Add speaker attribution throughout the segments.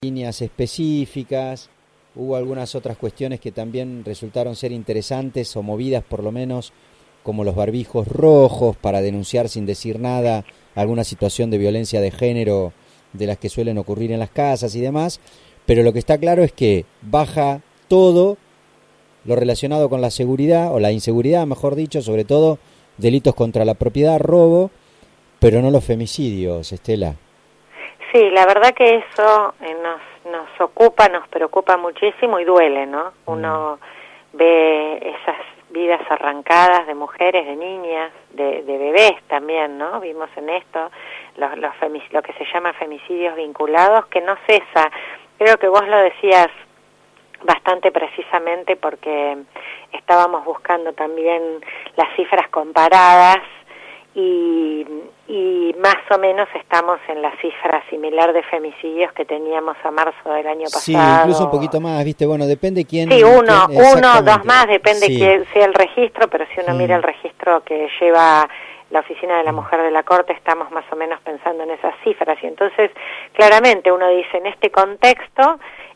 Speaker 1: líneas específicas, hubo algunas otras cuestiones que también resultaron ser interesantes o movidas por lo menos, como los barbijos rojos para denunciar sin decir nada alguna situación de violencia de género de las que suelen ocurrir en las casas y demás, pero lo que está claro es que baja todo lo relacionado con la seguridad o la inseguridad, mejor dicho, sobre todo delitos contra la propiedad, robo, pero no los femicidios, Estela.
Speaker 2: Sí, la verdad que eso nos ocupa, nos preocupa muchísimo y duele, ¿no? Uno ve esas vidas arrancadas de mujeres, de niñas, de bebés también, ¿no? Vimos en esto lo que se llama femicidios vinculados, que no cesa. Creo que vos lo decías bastante precisamente porque estábamos buscando también las cifras comparadas y más o menos estamos en la cifra similar de femicidios que teníamos a marzo del año pasado.
Speaker 1: Sí, incluso un poquito más, ¿viste? Bueno, depende quién...
Speaker 2: Sí, uno, dos más, depende quién sea el registro, pero si uno mira el registro que lleva la Oficina de la Mujer de la Corte, estamos más o menos pensando en esas cifras. Y entonces, claramente, uno dice, en este contexto,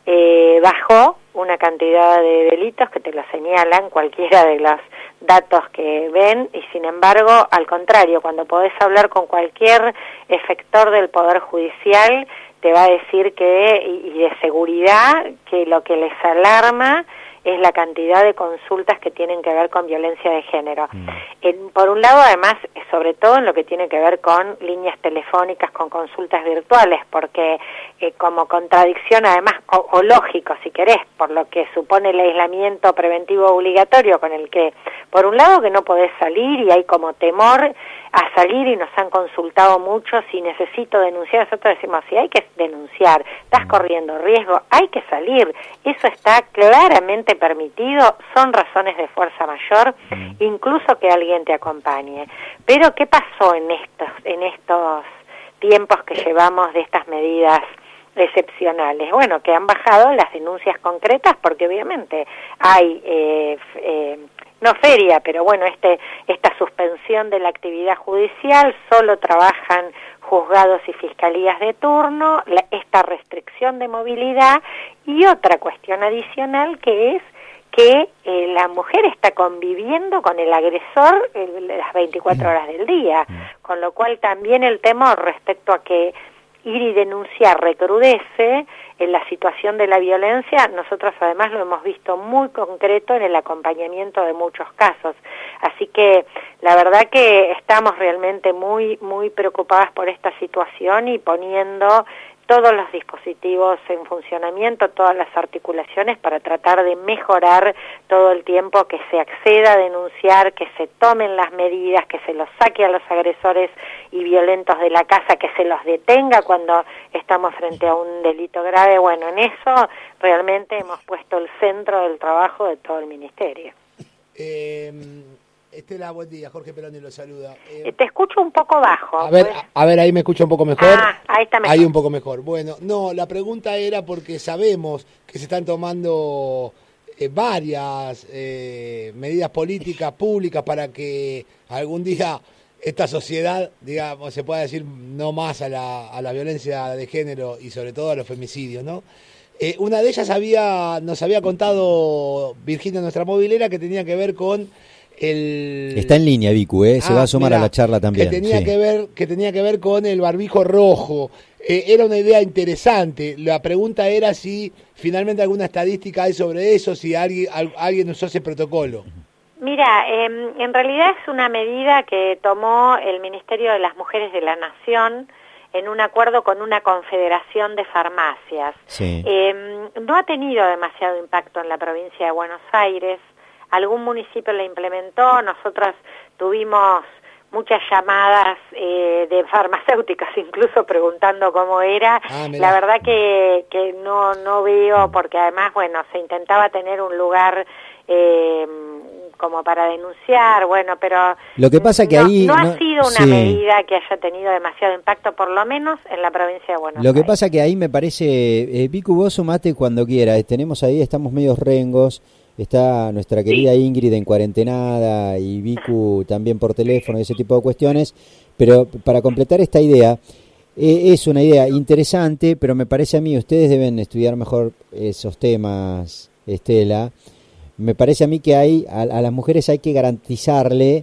Speaker 2: bajó una cantidad de delitos que te lo señalan cualquiera de los datos que ven, y sin embargo, al contrario, cuando podés hablar con cualquier efector del Poder Judicial, te va a decir y de seguridad, que lo que les alarma es la cantidad de consultas que tienen que ver con violencia de género. Por un lado, además, sobre todo en lo que tiene que ver con líneas telefónicas, con consultas virtuales, porque como contradicción, además, o lógico, si querés, por lo que supone el aislamiento preventivo obligatorio, con el que, por un lado, que no podés salir y hay como temor a salir, y nos han consultado mucho si necesito denunciar. Nosotros decimos, si hay que denunciar, estás corriendo riesgo, hay que salir, eso está claramente permitido, son razones de fuerza mayor, incluso que alguien te acompañe. Pero ¿qué pasó en estos tiempos que llevamos de estas medidas excepcionales? Bueno, que han bajado las denuncias concretas, porque obviamente hay no feria, pero bueno, esta suspensión de la actividad judicial, solo trabajan juzgados y fiscalías de turno, esta restricción de movilidad, y otra cuestión adicional, que es que la mujer está conviviendo con el agresor las 24 horas del día, con lo cual también el temor respecto a que ir y denunciar recrudece en la situación de la violencia. Nosotros además lo hemos visto muy concreto en el acompañamiento de muchos casos. Así que la verdad que estamos realmente muy, muy preocupadas por esta situación y poniendo todos los dispositivos en funcionamiento, todas las articulaciones para tratar de mejorar todo el tiempo, que se acceda a denunciar, que se tomen las medidas, que se los saque a los agresores y violentos de la casa, que se los detenga cuando estamos frente a un delito grave. Bueno, en eso realmente hemos puesto el centro del trabajo de todo el Ministerio.
Speaker 3: Estela, buen día. Jorge Peroni lo saluda.
Speaker 2: Te escucho un poco bajo.
Speaker 3: A ver, ahí me escucha un poco mejor.
Speaker 2: Ahí está mejor.
Speaker 3: Ahí un poco mejor. Bueno, no, la pregunta era porque sabemos que se están tomando varias medidas políticas públicas para que algún día esta sociedad, digamos, se pueda decir no más a la violencia de género y sobre todo a los femicidios, ¿no? Una de ellas nos había contado Virginia, nuestra movilera, que tenía que ver con
Speaker 1: Está en línea, Vicu, se va a sumar a la charla también.
Speaker 3: Que tenía que ver con el barbijo rojo. Era una idea interesante. La pregunta era si finalmente alguna estadística hay sobre eso, si alguien usó ese protocolo.
Speaker 2: Mira, en realidad es una medida que tomó el Ministerio de las Mujeres de la Nación en un acuerdo con una confederación de farmacias.
Speaker 1: Sí.
Speaker 2: No ha tenido demasiado impacto en la provincia de Buenos Aires. Algún municipio la implementó, nosotros tuvimos muchas llamadas de farmacéuticas, incluso preguntando cómo era. La verdad que no veo, porque además, bueno, se intentaba tener un lugar como para denunciar, bueno, pero
Speaker 1: lo que pasa que
Speaker 2: no ha sido una medida que haya tenido demasiado impacto, por lo menos en la provincia de Buenos Aires.
Speaker 1: Lo que pasa que ahí me parece, Vicu, vos sumate cuando quieras, tenemos ahí, estamos medios rengos. Está nuestra querida Ingrid en cuarentenada y Vicu también por teléfono y ese tipo de cuestiones, pero para completar esta idea, Es una idea interesante, pero me parece a mí, ustedes deben estudiar mejor esos temas, Estela. Me parece a mí que a las mujeres hay que garantizarle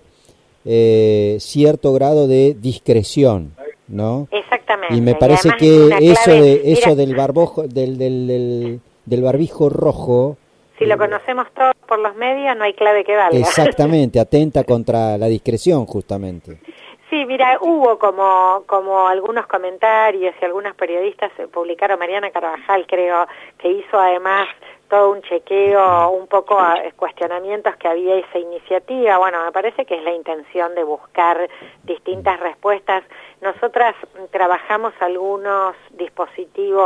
Speaker 1: cierto grado de discreción, ¿no?
Speaker 2: Exactamente.
Speaker 1: Y me parece que eso del barbojo, del barbijo rojo,
Speaker 2: si lo conocemos todos por los medios, no hay clave que valga.
Speaker 1: Exactamente, atenta contra la discreción, justamente.
Speaker 2: Sí, mira, hubo como algunos comentarios y algunos periodistas publicaron, Mariana Carvajal creo, que hizo además todo un chequeo, un poco cuestionamientos que había esa iniciativa. Bueno, me parece que es la intención de buscar distintas respuestas. Nosotras trabajamos algunos dispositivos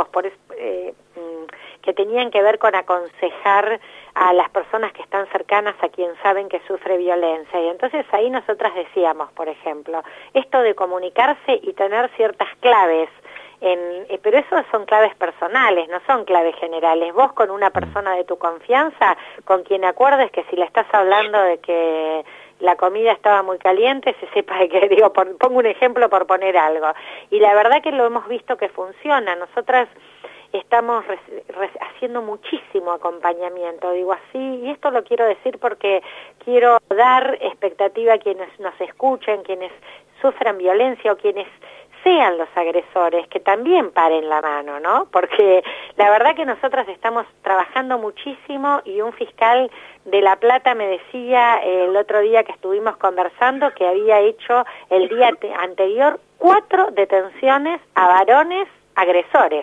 Speaker 2: que tenían que ver con aconsejar a las personas que están cercanas a quien saben que sufre violencia. Y entonces ahí nosotras decíamos, por ejemplo, esto de comunicarse y tener ciertas claves, pero eso son claves personales, no son claves generales. Vos con una persona de tu confianza, con quien acuerdes que si le estás hablando de que la comida estaba muy caliente, se sepa de que, pongo un ejemplo por poner algo. Y la verdad que lo hemos visto que funciona. Nosotras estamos haciendo muchísimo acompañamiento, digo así, y esto lo quiero decir porque quiero dar expectativa a quienes nos escuchen, quienes sufran violencia o quienes sean los agresores, que también paren la mano, ¿no? Porque la verdad que nosotras estamos trabajando muchísimo y un fiscal de La Plata me decía el otro día que estuvimos conversando que había hecho el día anterior 4 detenciones a varones agresores.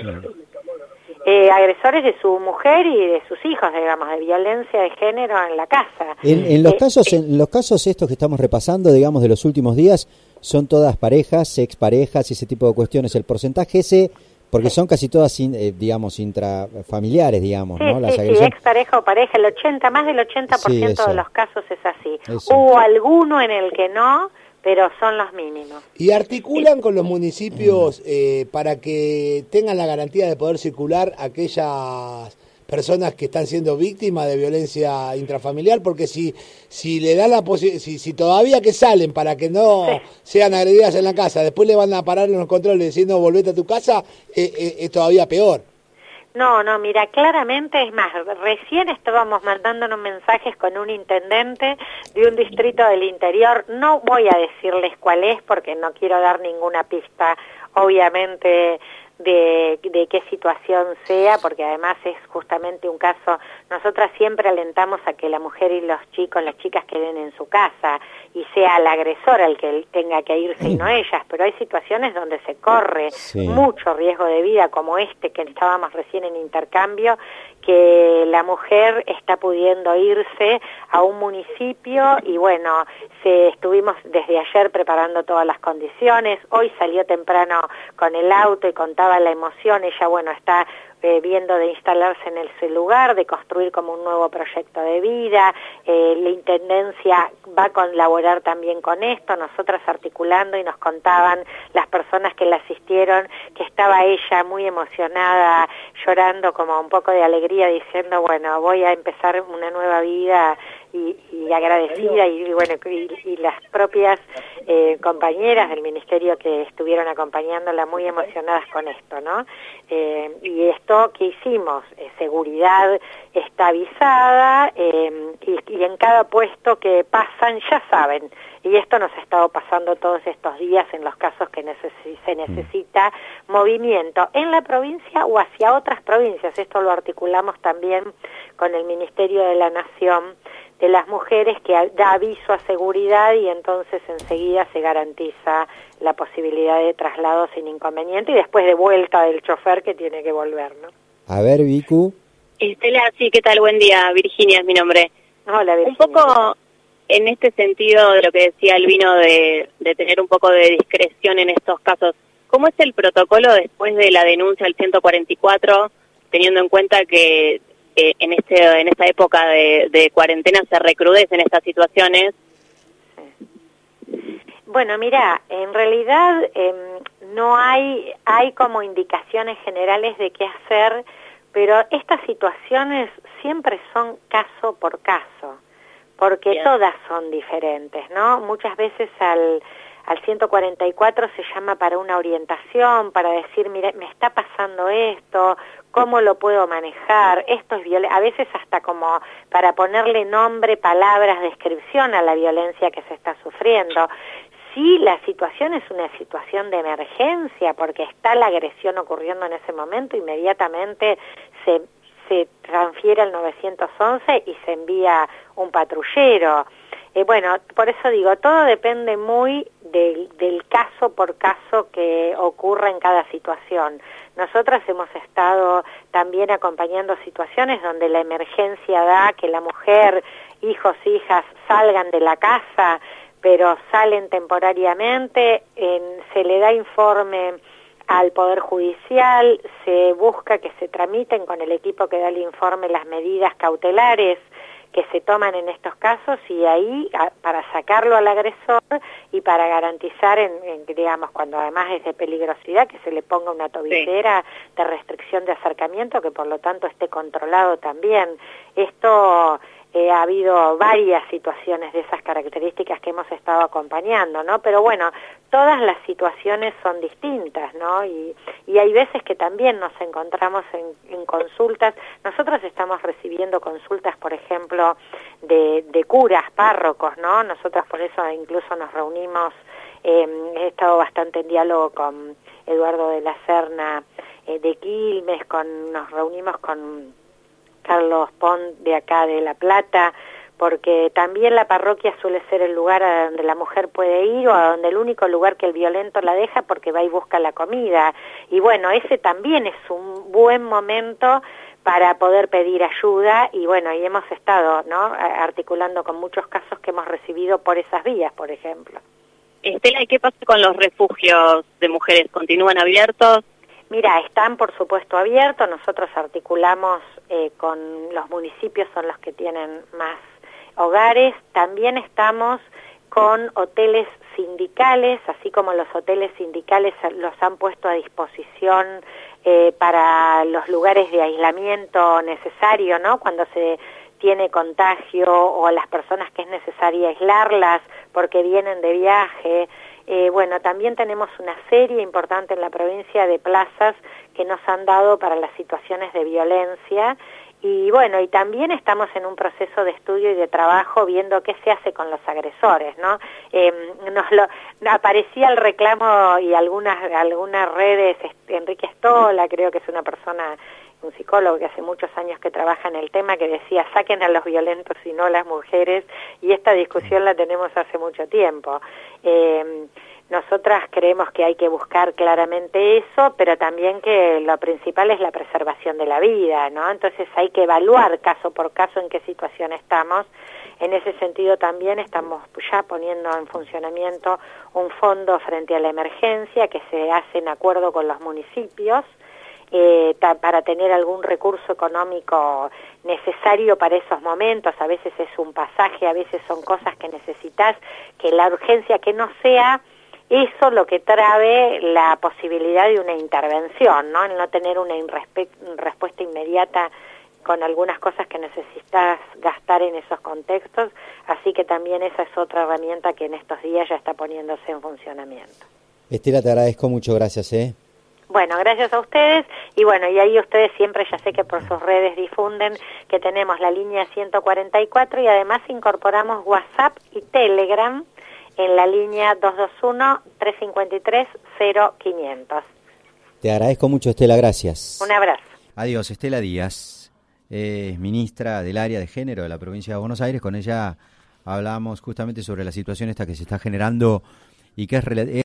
Speaker 2: Agresores de su mujer y de sus hijos, digamos, de violencia de género en la casa.
Speaker 1: En los casos estos que estamos repasando, digamos, de los últimos días, son todas parejas, exparejas, ese tipo de cuestiones. El porcentaje ese, porque son casi todas, digamos, intrafamiliares, digamos, ¿no? Las agresiones.
Speaker 2: Sí, expareja o pareja, más del 80%
Speaker 1: sí,
Speaker 2: de los casos es así.
Speaker 1: Eso.
Speaker 2: Hubo alguno en el que no, pero son los mínimos.
Speaker 3: ¿Y articulan con los municipios para que tengan la garantía de poder circular aquellas personas que están siendo víctimas de violencia intrafamiliar? Porque si le dan la si todavía que salen para que no sean agredidas en la casa, después le van a parar en los controles diciendo volvete a tu casa, es todavía peor.
Speaker 2: No, mira, claramente, es más, recién estábamos mandándonos mensajes con un intendente de un distrito del interior, no voy a decirles cuál es porque no quiero dar ninguna pista, obviamente, de qué situación sea, porque además es justamente un caso, nosotras siempre alentamos a que la mujer y los chicos, las chicas queden en su casa y sea el agresor el que tenga que irse y no ellas, pero hay situaciones donde se corre mucho riesgo de vida, como este que estábamos recién en intercambio, que la mujer está pudiendo irse a un municipio y bueno, estuvimos desde ayer preparando todas las condiciones, hoy salió temprano con el auto y contaba la emoción, ella bueno está viendo de instalarse en ese lugar, de construir como un nuevo proyecto de vida, la Intendencia va a colaborar también con esto, nosotras articulando y nos contaban las personas que la asistieron, que estaba ella muy emocionada, llorando como un poco de alegría, diciendo, bueno, voy a empezar una nueva vida y agradecida, y bueno, y las propias compañeras del ministerio que estuvieron acompañándola muy emocionadas con esto, ¿no? Y esto que hicimos, seguridad está avisada, y en cada puesto que pasan ya saben, y esto nos ha estado pasando todos estos días en los casos que se necesita movimiento en la provincia o hacia otras provincias. Esto lo articulamos también con el Ministerio de la Nación de las Mujeres, que da aviso a seguridad y entonces enseguida se garantiza la posibilidad de traslado sin inconveniente y después de vuelta del chofer que tiene que volver, ¿no?
Speaker 1: A ver, Vicu.
Speaker 4: Estela, sí, ¿qué tal? Buen día. Virginia es mi nombre.
Speaker 2: Hola, Virginia.
Speaker 4: Un poco en este sentido de lo que decía Albino de tener un poco de discreción en estos casos, ¿cómo es el protocolo después de la denuncia al 144, teniendo en cuenta que en esta época de cuarentena se recrudecen estas situaciones?
Speaker 2: Bueno, mira, en realidad no hay como indicaciones generales de qué hacer, pero estas situaciones siempre son caso por caso, porque todas son diferentes, ¿no? Muchas veces al 144 se llama para una orientación, para decir, mire, me está pasando esto, ¿cómo lo puedo manejar? Esto es a veces hasta como para ponerle nombre, palabras, descripción a la violencia que se está sufriendo. Si la situación es una situación de emergencia, porque está la agresión ocurriendo en ese momento, inmediatamente se transfiere al 911 y se envía un patrullero. Bueno, por eso digo, todo depende muy del caso por caso que ocurra en cada situación. Nosotras hemos estado también acompañando situaciones donde la emergencia da que la mujer, hijos, hijas salgan de la casa, pero salen temporariamente, se le da informe al Poder Judicial, se busca que se tramiten con el equipo que da el informe las medidas cautelares que se toman en estos casos, y ahí para sacarlo al agresor y para garantizar, digamos, cuando además es de peligrosidad, que se le ponga una tobillera de restricción de acercamiento, que por lo tanto esté controlado también. Esto ha habido varias situaciones de esas características que hemos estado acompañando, ¿no? Pero bueno, todas las situaciones son distintas, ¿no? Y hay veces que también nos encontramos en consultas. Nosotros estamos recibiendo consultas, por ejemplo, de curas, párrocos, ¿no? Nosotros por eso incluso nos reunimos, he estado bastante en diálogo con Eduardo de la Serna de Quilmes, nos reunimos con Carlos Pont de acá de La Plata, porque también la parroquia suele ser el lugar a donde la mujer puede ir, o a donde el único lugar que el violento la deja, porque va y busca la comida. Y bueno, ese también es un buen momento para poder pedir ayuda, y bueno, y hemos estado, ¿no?, articulando con muchos casos que hemos recibido por esas vías, por ejemplo.
Speaker 4: Estela, ¿y qué pasa con los refugios de mujeres? ¿Continúan abiertos?
Speaker 2: Mira, están por supuesto abiertos. Nosotros articulamos con los municipios, son los que tienen más hogares. También estamos con hoteles sindicales, así como los hoteles sindicales los han puesto a disposición para los lugares de aislamiento necesario, ¿no?, cuando se tiene contagio, o a las personas que es necesario aislarlas porque vienen de viaje. Bueno, también tenemos una serie importante en la provincia de plazas que nos han dado para las situaciones de violencia, y bueno, y también estamos en un proceso de estudio y de trabajo viendo qué se hace con los agresores, ¿no? Aparecía el reclamo y algunas redes, Enrique Stola, creo que es una persona, un psicólogo que hace muchos años que trabaja en el tema, que decía, saquen a los violentos y no a las mujeres, y esta discusión la tenemos hace mucho tiempo. Nosotras creemos que hay que buscar claramente eso, pero también que lo principal es la preservación de la vida, ¿no? Entonces hay que evaluar caso por caso en qué situación estamos. En ese sentido también estamos ya poniendo en funcionamiento un fondo frente a la emergencia que se hace en acuerdo con los municipios, para tener algún recurso económico necesario para esos momentos. A veces es un pasaje, a veces son cosas que necesitas, que la urgencia que no sea eso lo que trabe la posibilidad de una intervención, ¿no? El no tener una respuesta inmediata con algunas cosas que necesitas gastar en esos contextos, así que también esa es otra herramienta que en estos días ya está poniéndose en funcionamiento.
Speaker 1: Estela, te agradezco mucho, gracias.
Speaker 2: Bueno, gracias a ustedes, y bueno, y ahí ustedes siempre, ya sé que por sus redes difunden que tenemos la línea 144, y además incorporamos WhatsApp y Telegram en la línea 221-353-0500.
Speaker 1: Te agradezco mucho, Estela, gracias.
Speaker 2: Un abrazo.
Speaker 1: Adiós. Estela Díaz, ministra del área de género de la provincia de Buenos Aires. Con ella hablamos justamente sobre la situación esta que se está generando y que es